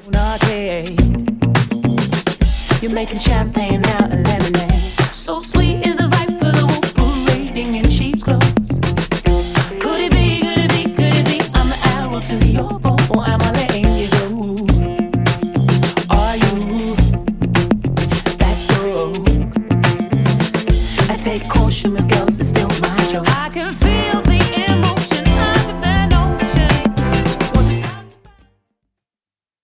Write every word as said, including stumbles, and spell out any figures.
arcade. You're making champagne out of lemonade. So sweet is the viper, the wolf parading in sheep's clothes. Could it be, could it be, could it be I'm the arrow to your bow, or am I letting you go? Are you that broke? I take caution with girls that still